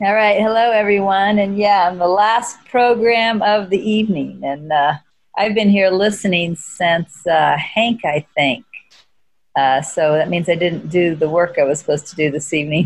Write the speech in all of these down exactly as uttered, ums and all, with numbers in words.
All right. Hello, everyone. And yeah, I'm the last program of the evening. And uh, I've been here listening since uh, Hank, I think. Uh, so that means I didn't do the work I was supposed to do this evening.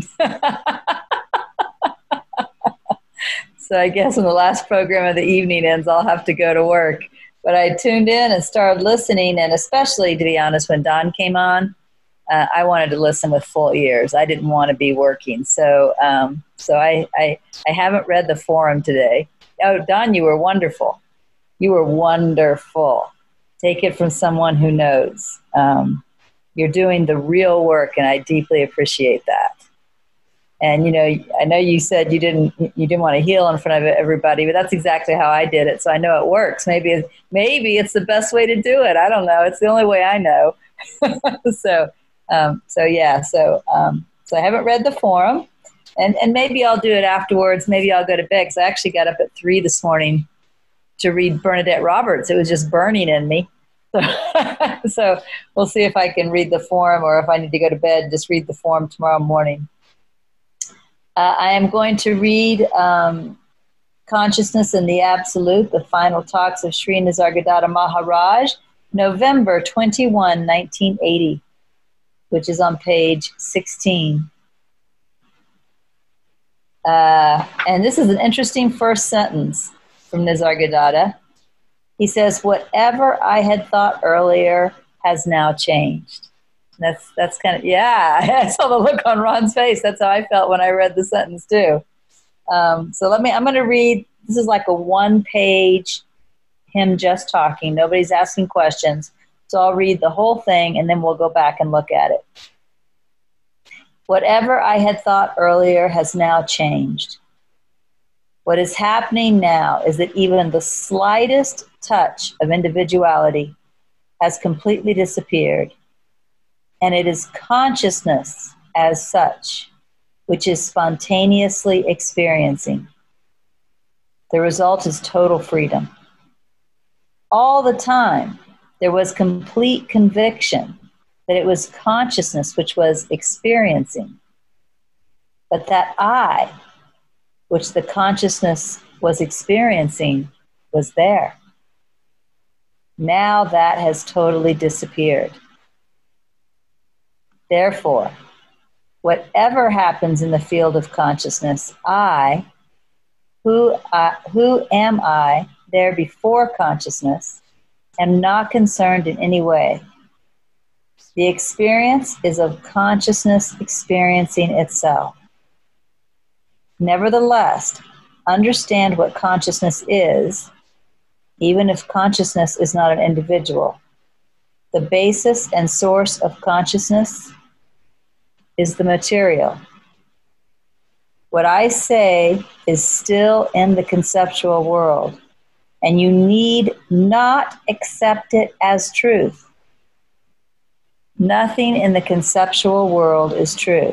So I guess when the last program of the evening ends, I'll have to go to work. But I tuned in and started listening. And especially, to be honest, when Don came on, uh, I wanted to listen with full ears. I didn't want to be working. So um, so I, I, I haven't read the forum today. Oh, Don, you were wonderful. You were wonderful. Take it from someone who knows. Um, you're doing the real work, and I deeply appreciate that. And you know, I know you said you didn't you didn't want to heal in front of everybody, but that's exactly how I did it. So I know it works. Maybe maybe it's the best way to do it. I don't know. It's the only way I know. so um, so yeah. So um, so I haven't read the forum, and and maybe I'll do it afterwards. Maybe I'll go to bed because I actually got up at three this morning to read Bernadette Roberts. It was just burning in me. So, so we'll see if I can read the forum, or if I need to go to bed, just read the forum tomorrow morning. Uh, I am going to read um, Consciousness in the Absolute, the final talks of Sri Nisargadatta Maharaj, November twenty-first, nineteen eighty, which is on page sixteen. Uh, and this is an interesting first sentence from Nisargadatta. He says, "Whatever I had thought earlier has now changed." That's that's kind of, yeah, I saw the look on Ron's face. That's how I felt when I read the sentence too. Um, so let me, I'm going to read, this is like a one page, him just talking. Nobody's asking questions. So I'll read the whole thing and then we'll go back and look at it. Whatever I had thought earlier has now changed. What is happening now is that even the slightest touch of individuality has completely disappeared. And it is consciousness as such, which is spontaneously experiencing. The result is total freedom. All the time, there was complete conviction that it was consciousness which was experiencing. But that I, which the consciousness was experiencing, was there. Now that has totally disappeared. Therefore, whatever happens in the field of consciousness, I, who, I, who am I there before consciousness, am not concerned in any way. The experience is of consciousness experiencing itself. Nevertheless, understand what consciousness is, even if consciousness is not an individual. The basis and source of consciousness is the material. What I say is still in the conceptual world, and you need not accept it as truth. Nothing in the conceptual world is true.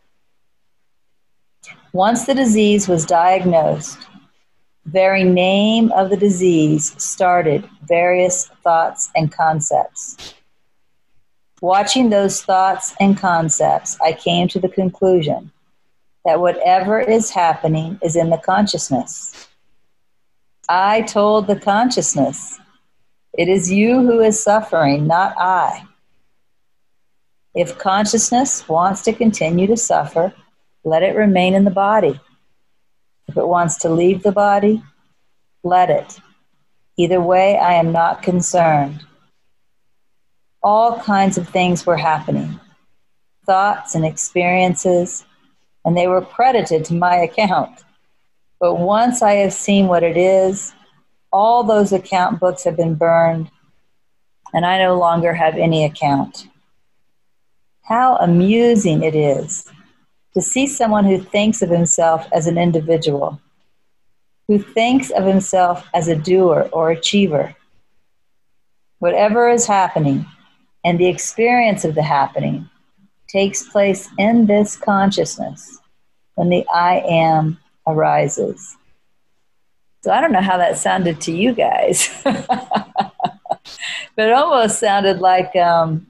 Once the disease was diagnosed, the very name of the disease started various thoughts and concepts. Watching those thoughts and concepts, I came to the conclusion that whatever is happening is in the consciousness. I told the consciousness, it is you who is suffering, not I. If consciousness wants to continue to suffer, let it remain in the body. If it wants to leave the body, let it. Either way, I am not concerned. All kinds of things were happening, thoughts and experiences, and they were credited to my account. But once I have seen what it is, all those account books have been burned, and I no longer have any account. How amusing it is to see someone who thinks of himself as an individual, who thinks of himself as a doer or achiever. Whatever is happening, and the experience of the happening, takes place in this consciousness when the I am arises. So I don't know how that sounded to you guys, but it almost sounded like um,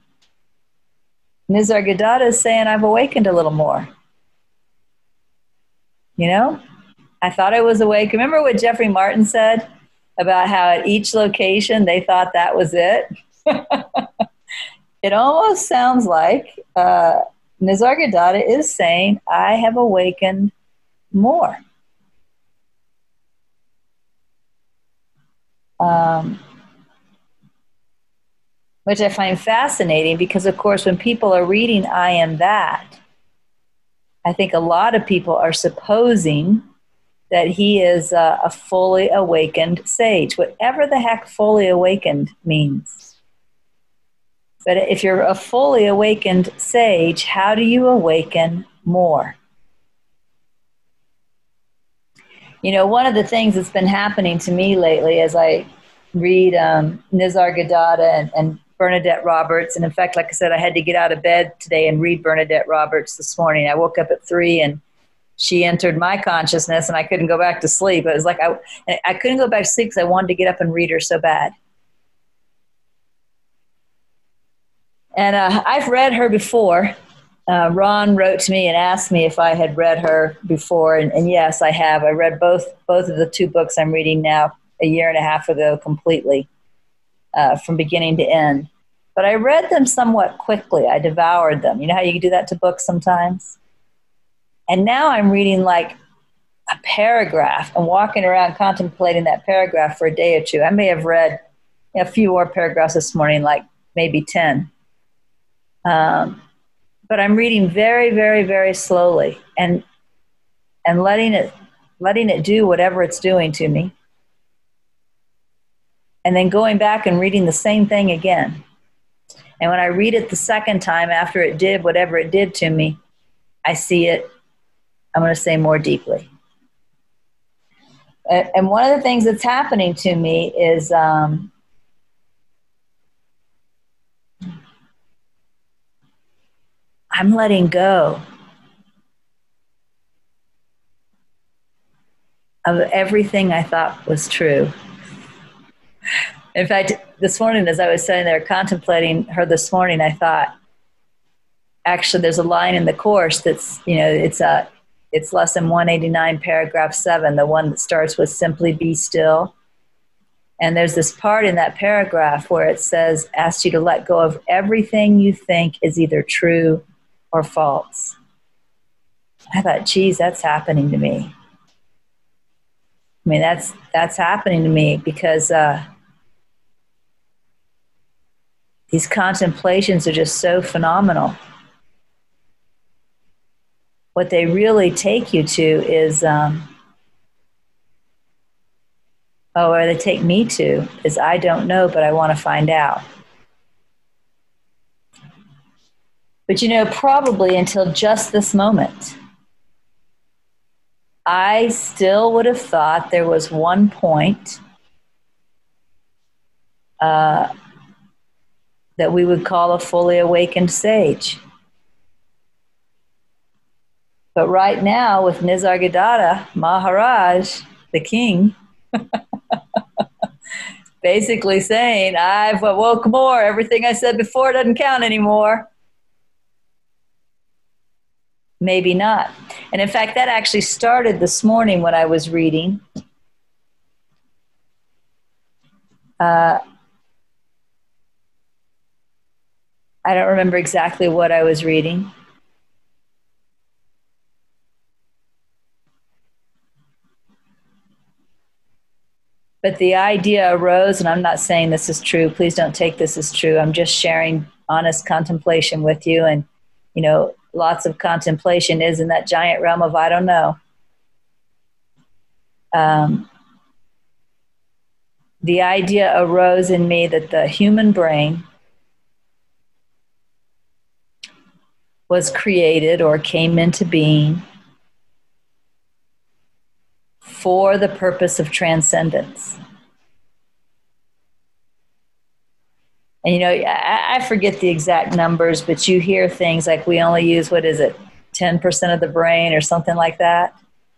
Nisargadatta is saying I've awakened a little more. You know, I thought I was awake. Remember what Jeffrey Martin said about how at each location they thought that was it? It almost sounds like uh, Nisargadatta is saying, I have awakened more. Um, which I find fascinating because, of course, when people are reading I am that, I think a lot of people are supposing that he is a, a fully awakened sage, whatever the heck fully awakened means. But if you're a fully awakened sage, how do you awaken more? You know, one of the things that's been happening to me lately as I read um, Nisargadatta and, and Bernadette Roberts, and in fact, like I said, I had to get out of bed today and read Bernadette Roberts this morning. I woke up at three and she entered my consciousness and I couldn't go back to sleep. It was like I, I couldn't go back to sleep because I wanted to get up and read her so bad. And uh, I've read her before. Uh, Ron wrote to me and asked me if I had read her before, and, and yes, I have. I read both both of the two books I'm reading now a year and a half ago completely, uh, from beginning to end. But I read them somewhat quickly. I devoured them. You know how you can do that to books sometimes? And now I'm reading like a paragraph and walking around contemplating that paragraph for a day or two. I may have read a few more paragraphs this morning, like maybe ten. Um, but I'm reading very, very, very slowly and and letting it letting it do whatever it's doing to me. And then going back and reading the same thing again. And when I read it the second time after it did whatever it did to me, I see it, I'm going to say, more deeply. And one of the things that's happening to me is um, I'm letting go of everything I thought was true. In fact, this morning, as I was sitting there contemplating her this morning, I thought, actually, there's a line in the Course that's, you know, it's a, it's lesson one eighty-nine, paragraph seven, the one that starts with simply be still. And there's this part in that paragraph where it says, asks you to let go of everything you think is either true or false. I thought, geez, that's happening to me. I mean, that's, that's happening to me because uh, these contemplations are just so phenomenal. What they really take you to is, um, oh, where they take me to is I don't know, but I want to find out. But you know, probably until just this moment, I still would have thought there was one point uh, that we would call a fully awakened sage. But right now, with Nisargadatta Maharaj, the king, basically saying, I've awoke more. Everything I said before doesn't count anymore. Maybe not. And in fact, that actually started this morning when I was reading. Uh, I don't remember exactly what I was reading. But the idea arose, and I'm not saying this is true. Please don't take this as true. I'm just sharing honest contemplation with you. And, you know, lots of contemplation is in that giant realm of I don't know. Um, the idea arose in me that the human brain was created or came into being for the purpose of transcendence. And, you know, I, I forget the exact numbers, but you hear things like we only use, what is it, ten percent of the brain or something like that.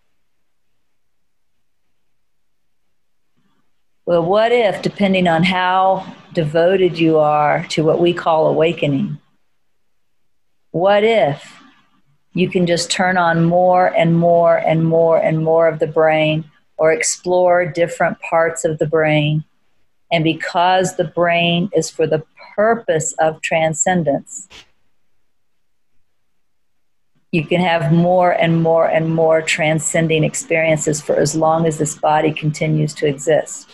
Well, what if, depending on how devoted you are to what we call awakening, what if you can just turn on more and more and more and more of the brain, or explore different parts of the brain. And because the brain is for the purpose of transcendence, you can have more and more and more transcending experiences for as long as this body continues to exist.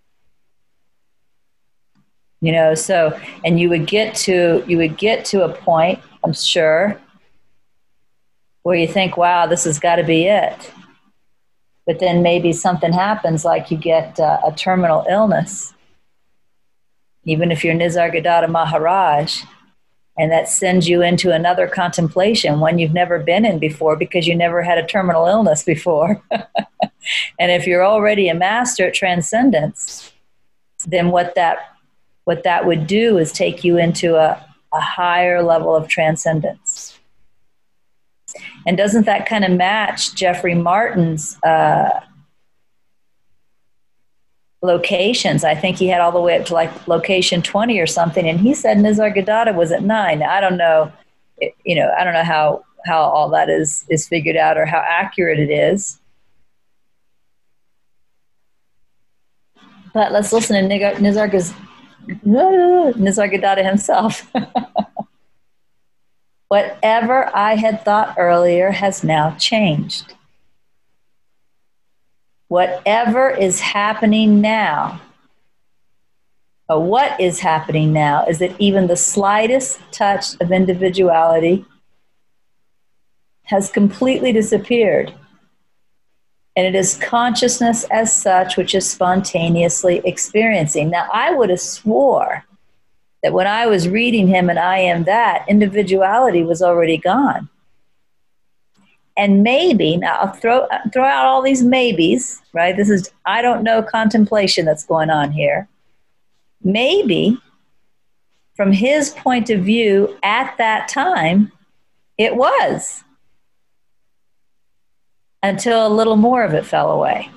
You know, so, and you would get to, you would get to a point, I'm sure, where you think, wow, this has got to be it. But then maybe something happens, like you get uh, a terminal illness, even if you're Nisargadatta Maharaj, and that sends you into another contemplation, one you've never been in before because you never had a terminal illness before. And if you're already a master at transcendence, then what that what that would do is take you into a, a higher level of transcendence. And doesn't that kind of match Jeffrey Martin's uh, locations? I think he had all the way up to like location twenty or something, and he said Nisargadatta was at nine. Now, I don't know, you know, I don't know how, how all that is, is figured out or how accurate it is. But let's listen to Nisargadatta Nisargadatta himself. Whatever I had thought earlier has now changed. Whatever is happening now, or what is happening now, is that even the slightest touch of individuality has completely disappeared. And it is consciousness as such which is spontaneously experiencing. Now, I would have swore that when I was reading him and I Am That, individuality was already gone. And maybe, now I'll throw, throw out all these maybes, right? This is, I don't know, contemplation that's going on here. Maybe, from his point of view at that time, it was. Until a little more of it fell away.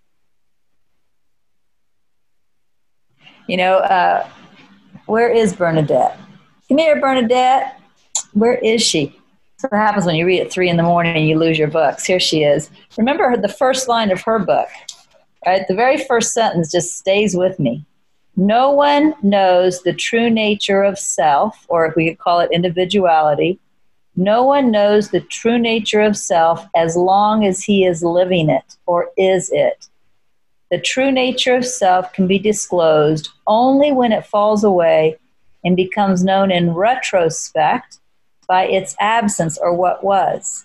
You know, uh, where is Bernadette? Come here, Bernadette. Where is she? That's what happens when you read at three in the morning and you lose your books. Here she is. Remember the first line of her book, right? The very first sentence just stays with me. No one knows the true nature of self, or if we could call it individuality. No one knows the true nature of self as long as he is living it or is it. The true nature of self can be disclosed only when it falls away and becomes known in retrospect by its absence or what was.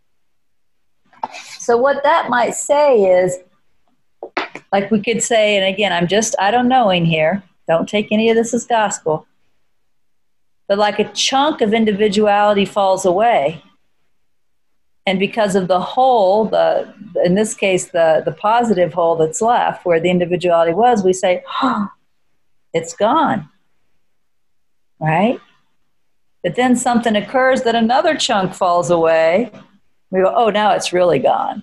So what that might say is, like we could say, and again, I'm just, I don't know in here, don't take any of this as gospel, but like a chunk of individuality falls away. And because of the whole, the in this case, the, the positive whole that's left, where the individuality was, we say, oh, it's gone, right? But then something occurs that another chunk falls away. We go, oh, now it's really gone.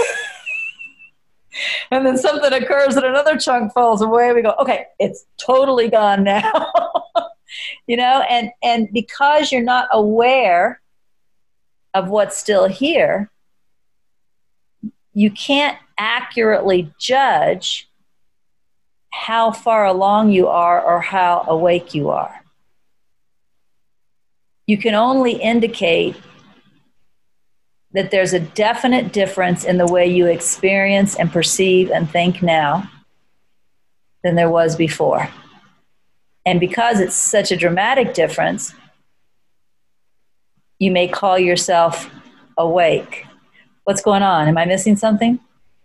And then something occurs that another chunk falls away. We go, okay, it's totally gone now. You know, and, and because you're not aware of what's still here, you can't accurately judge how far along you are or how awake you are. You can only indicate that there's a definite difference in the way you experience and perceive and think now than there was before. And because it's such a dramatic difference, you may call yourself awake. What's going on? Am I missing something?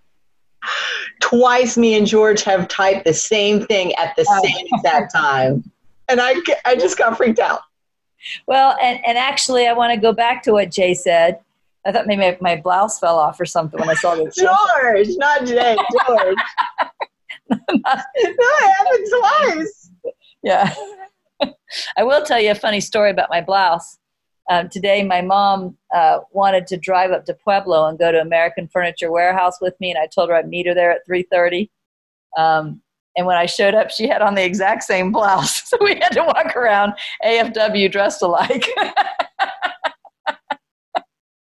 Twice me and George have typed the same thing at the Oh. same exact time. And I, I just got freaked out. Well, and, and actually, I want to go back to what Jay said. I thought maybe my, my blouse fell off or something when I saw the George, not Jay, George. No, it happened twice. Yeah. I will tell you a funny story about my blouse. Um, today, my mom uh, wanted to drive up to Pueblo and go to American Furniture Warehouse with me, and I told her I'd meet her there at three thirty. Um, and when I showed up, she had on the exact same blouse. So we had to walk around A F W dressed alike.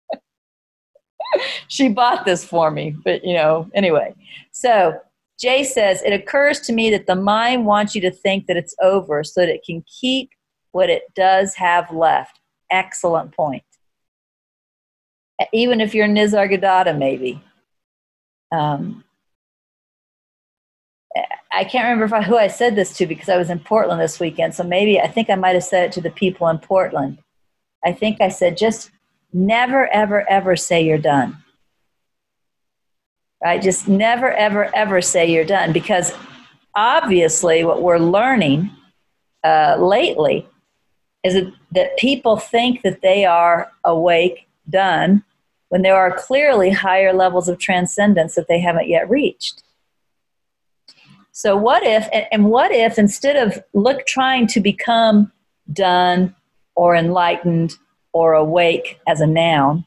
She bought this for me, but you know, anyway. So Jay says, it occurs to me that the mind wants you to think that it's over so that it can keep what it does have left. Excellent point. Even if you're Nisargadatta, maybe. Um, I can't remember if I, who I said this to because I was in Portland this weekend. So maybe I think I might have said it to the people in Portland. I think I said, just never, ever, ever say you're done. Right? Just never, ever, ever say you're done, because obviously what we're learning uh, lately is that, that people think that they are awake, done, when there are clearly higher levels of transcendence that they haven't yet reached. So what if, and, and what if instead of look trying to become done or enlightened or awake as a noun,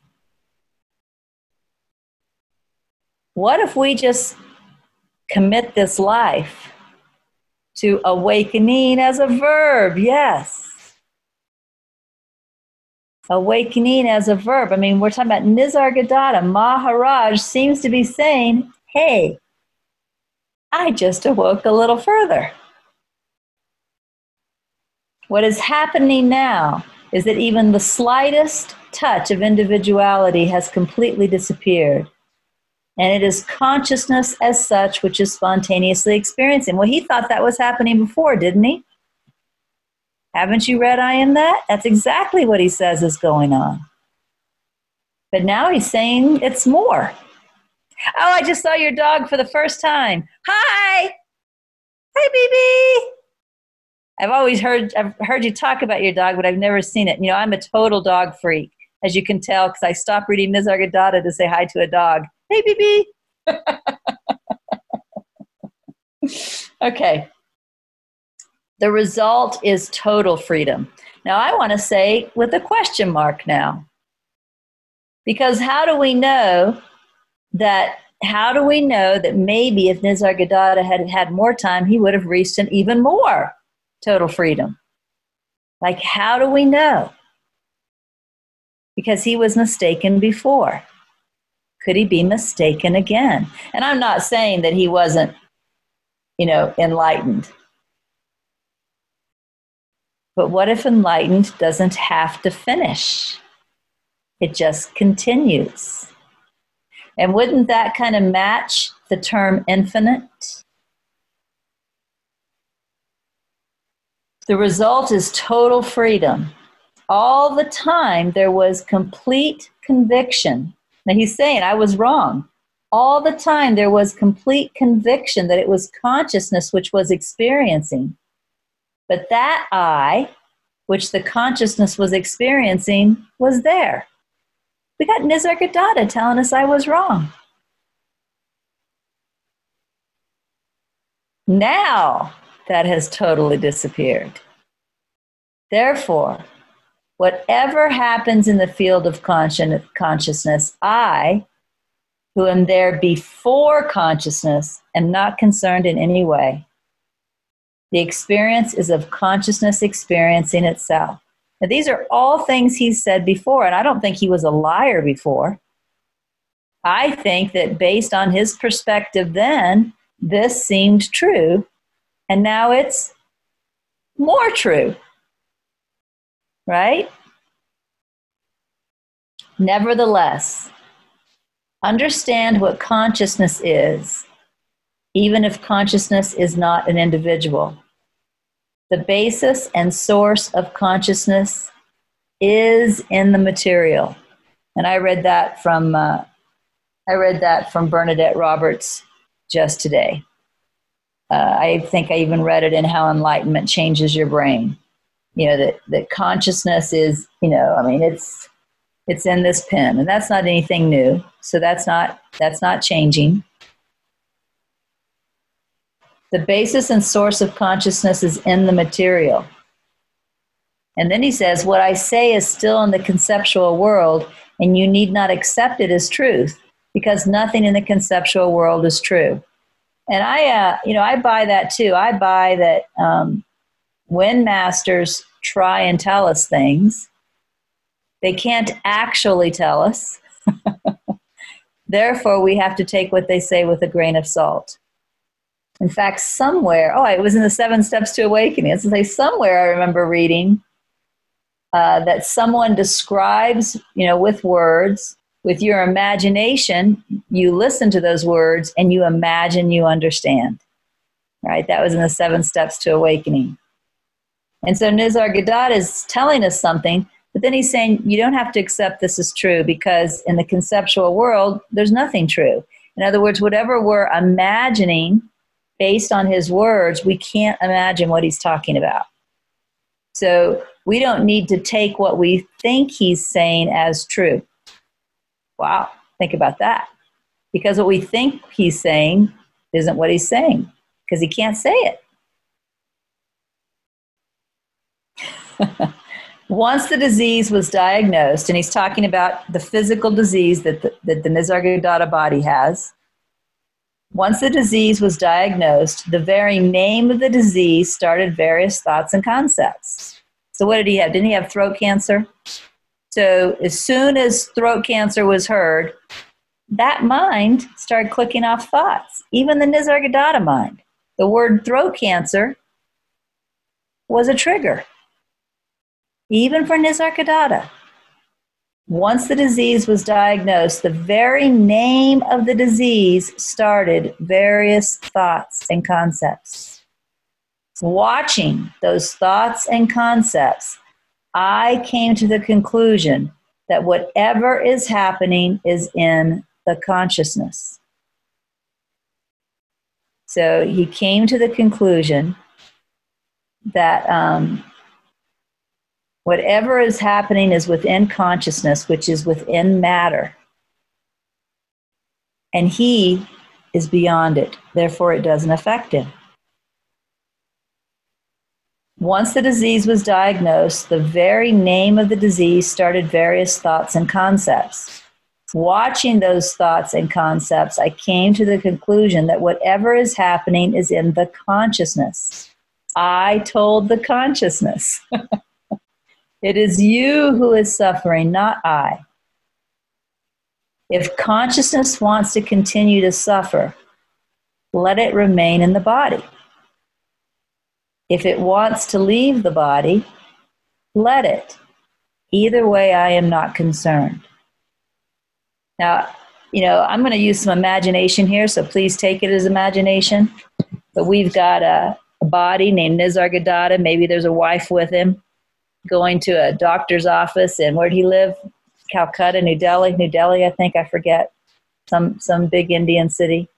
what if we just commit this life to awakening as a verb? Yes. Awakening as a verb. I mean, we're talking about Nisargadatta. Maharaj seems to be saying, hey, I just awoke a little further. What is happening now is that even the slightest touch of individuality has completely disappeared. And it is consciousness as such which is spontaneously experiencing. Well, he thought that was happening before, didn't he? Haven't you read I Am That? That's exactly what he says is going on. But now he's saying it's more. Oh, I just saw your dog for the first time. Hi. Hi, B B. I've always heard, I've heard you talk about your dog, but I've never seen it. You know, I'm a total dog freak, as you can tell, because I stopped reading Nisargadatta to say hi to a dog. Hey, B B. Okay. The result is total freedom. Now, I want to say with a question mark now. Because how do we know that, how do we know that maybe if Nisargadatta had had more time, he would have reached an even more total freedom? Like, how do we know? Because he was mistaken before. Could he be mistaken again? And I'm not saying that he wasn't, you know, enlightened. But what if enlightened doesn't have to finish? It just continues. And wouldn't that kind of match the term infinite? The result is total freedom. All the time there was complete conviction. Now he's saying, I was wrong. All the time there was complete conviction that it was consciousness which was experiencing. But that I, which the consciousness was experiencing, was there. We got Nisargadatta telling us I was wrong. Now that has totally disappeared. Therefore, whatever happens in the field of consci- consciousness, I, who am there before consciousness, am not concerned in any way. The experience is of consciousness experiencing itself. Now, these are all things he's said before, and I don't think he was a liar before. I think that based on his perspective then, this seemed true, and now it's more true, right? Nevertheless, understand what consciousness is, even if consciousness is not an individual. The basis and source of consciousness is in the material. And I read that from uh, I read that from Bernadette Roberts just today. Uh, I think I even read it in How Enlightenment Changes Your Brain. You know, that, that consciousness is, you know, I mean, it's it's in this pen, and that's not anything new. So that's not that's not changing. The basis and source of consciousness is in the material. And then he says, what I say is still in the conceptual world, and you need not accept it as truth, because nothing in the conceptual world is true. And I, uh, you know, I buy that too. I buy that um, when masters try and tell us things, they can't actually tell us. Therefore, we have to take what they say with a grain of salt. In fact, somewhere, oh, it was in the Seven Steps to Awakening. It's to say somewhere I remember reading uh, that someone describes, you know, with words, with your imagination, you listen to those words and you imagine you understand. Right? That was in the Seven Steps to Awakening. And so Nisargadatta is telling us something, but then he's saying you don't have to accept this as true because in the conceptual world, there's nothing true. In other words, whatever we're imagining based on his words, we can't imagine what he's talking about. So we don't need to take what we think he's saying as true. Wow, think about that. Because what we think he's saying isn't what he's saying, because he can't say it. Once the disease was diagnosed, and he's talking about the physical disease that the, that the Nisargadatta body has. Once the disease was diagnosed, the very name of the disease started various thoughts and concepts. So what did he have? Didn't he have throat cancer? So as soon as throat cancer was heard, that mind started clicking off thoughts, even the Nisargadatta mind. The word throat cancer was a trigger, even for Nisargadatta. Once the disease was diagnosed, the very name of the disease started various thoughts and concepts. Watching those thoughts and concepts, I came to the conclusion that whatever is happening is in the consciousness. So he came to the conclusion that um, whatever is happening is within consciousness, which is within matter. And he is beyond it. Therefore, it doesn't affect him. Once the disease was diagnosed, the very name of the disease started various thoughts and concepts. Watching those thoughts and concepts, I came to the conclusion that whatever is happening is in the consciousness. I told the consciousness. It is you who is suffering, not I. If consciousness wants to continue to suffer, let it remain in the body. If it wants to leave the body, let it. Either way, I am not concerned. Now, you know, I'm going to use some imagination here, so please take it as imagination. But we've got a, a body named Nisargadatta. Maybe there's a wife with him, going to a doctor's office, and where'd he live? Calcutta, New Delhi, New Delhi, I think, I forget, some some big Indian city.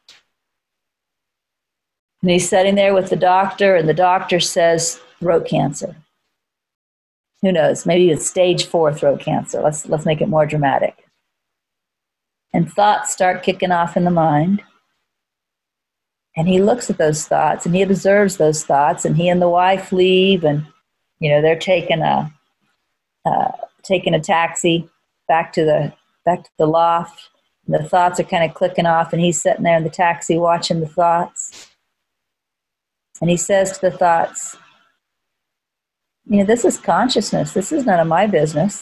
And he's sitting there with the doctor, and the doctor says throat cancer. Who knows? Maybe it's stage four throat cancer. Let's let's make it more dramatic. And thoughts start kicking off in the mind. And he looks at those thoughts, and he observes those thoughts, and he and the wife leave, and you know, they're taking a uh, taking a taxi back to the back to the loft. And the thoughts are kind of clicking off, and he's sitting there in the taxi watching the thoughts. And he says to the thoughts, "You know, this is consciousness. This is none of my business.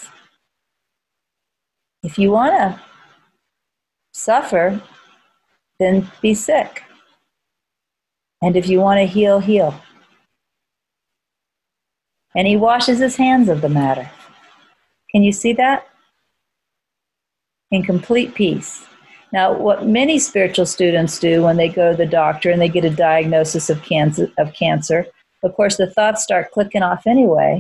If you want to suffer, then be sick. And if you want to heal, heal." And he washes his hands of the matter. Can you see that? In complete peace. Now, what many spiritual students do when they go to the doctor and they get a diagnosis of cancer, of cancer, of course, the thoughts start clicking off anyway.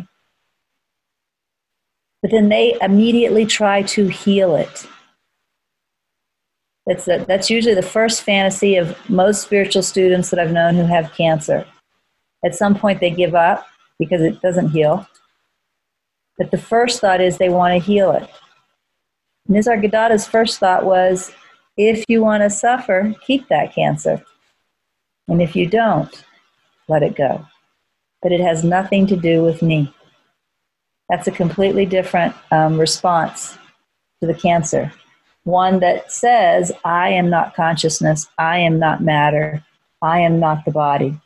But then they immediately try to heal it. That's, a, that's usually the first fantasy of most spiritual students that I've known who have cancer. At some point, they give up because it doesn't heal. But the first thought is they want to heal it. Nisargadatta's first thought was, if you want to suffer, keep that cancer. And if you don't, let it go. But it has nothing to do with me. That's a completely different um, response to the cancer. One that says, I am not consciousness, I am not matter, I am not the body.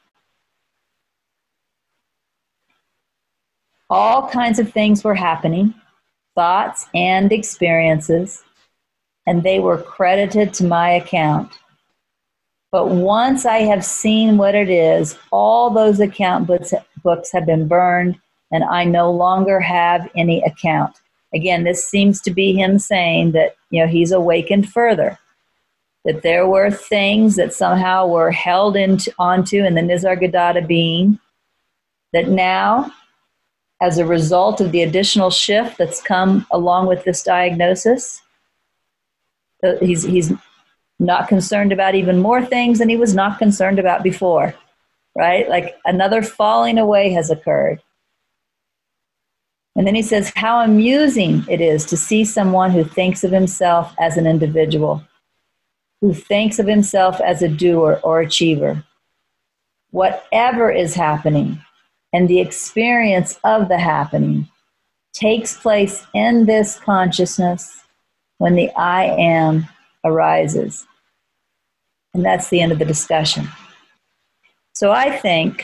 All kinds of things were happening, thoughts and experiences. and they were credited to my account. But once I have seen what it is, all those account books, books have been burned, and I no longer have any account. Again, this seems to be him saying that, you know, he's awakened further, that there were things that somehow were held into, onto in the Nisargadatta being, that now, as a result of the additional shift that's come along with this diagnosis, he's, he's not concerned about even more things than he was not concerned about before, right? Like another falling away has occurred. And then he says, how amusing it is to see someone who thinks of himself as an individual, who thinks of himself as a doer or achiever. Whatever is happening and the experience of the happening takes place in this consciousness when the I am arises. And that's the end of the discussion. So I think,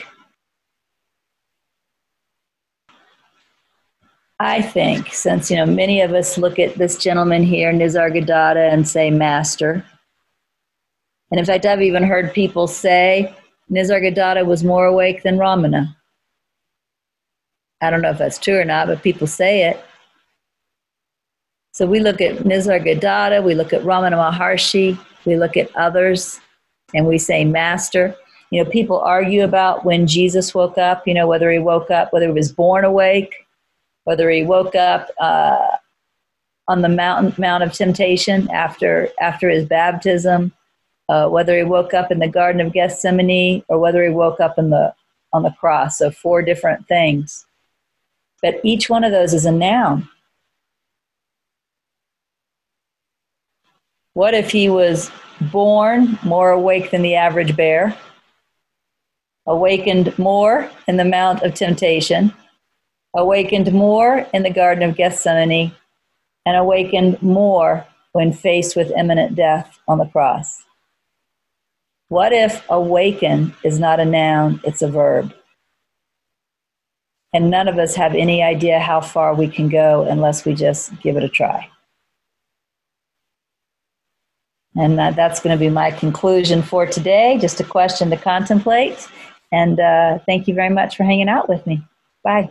I think, since, you know, many of us look at this gentleman here, Nisargadatta, and say master. And in fact, I've even heard people say Nisargadatta was more awake than Ramana. I don't know if that's true or not, but people say it. So we look at Nisargadatta, we look at Ramana Maharshi, we look at others, and we say master. You know, people argue about when Jesus woke up, you know, whether he woke up, whether he was born awake, whether he woke up uh, on the mountain, Mount of Temptation after, after his baptism, uh, whether he woke up in the Garden of Gethsemane, or whether he woke up in the, on the cross. So four different things. But each one of those is a noun. What if he was born more awake than the average bear, awakened more in the Mount of Temptation, awakened more in the Garden of Gethsemane, and awakened more when faced with imminent death on the cross? What if awaken is not a noun, it's a verb? And none of us have any idea how far we can go unless we just give it a try. And uh, that's going to be my conclusion for today, just a question to contemplate. And uh, thank you very much for hanging out with me. Bye.